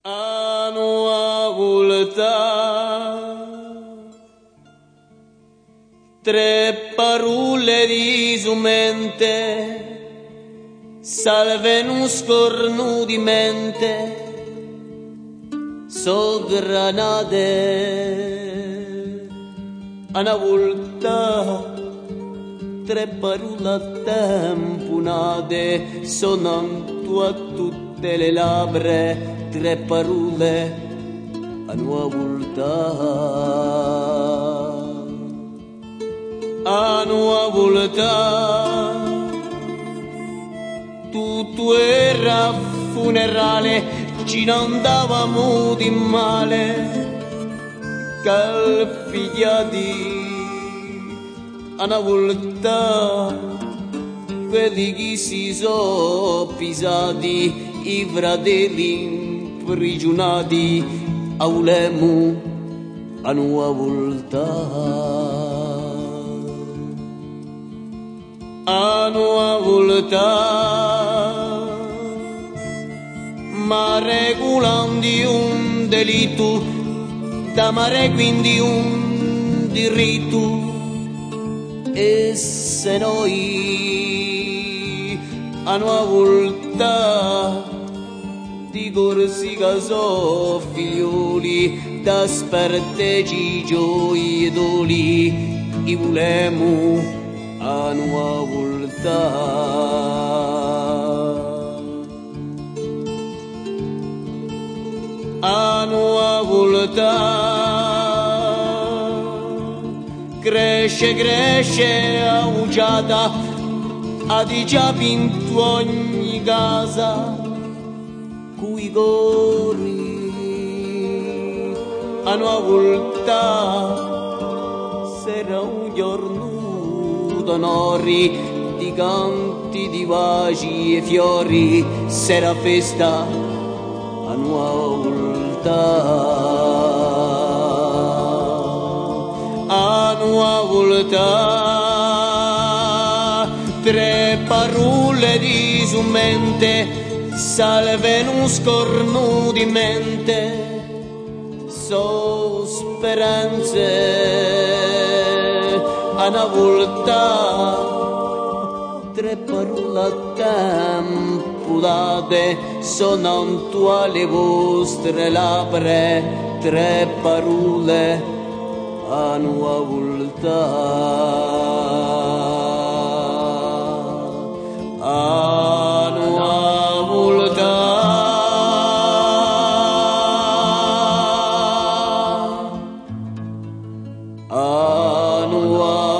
Hanno volta tre parole di sumente, salvenu scornu di mente, so granate. Una volta tre parole tempunate, sonantu a tutte le labbra, tre parole a nuova volta. A nuova volta tutto era funerale, ci non davamo di male, calfigliati. A una volta quelli che si sono pisati, i fratelli imprigionati, a ulemu a nuova volta. A nuova volta, ma regolando un delitto, da mare quindi un diritto, e se noi a nuova volta di Corsica so figlioli, da spertegi gioielli, i volemu a nuova volta. A nuova volta cresce, cresce augiata, ha già vinto ogni casa, cui cori a nuova volta sarà un giorno d'onori, di canti, di baci e fiori, sarà festa a nuova volta. A nuova volta tre parole di sumente, salvenu scornu di mente, so speranze. A una volta tre parole a tempo date, sonantu alle vostre labbra, tre parole a nuova volta. A nuova volta. A nuova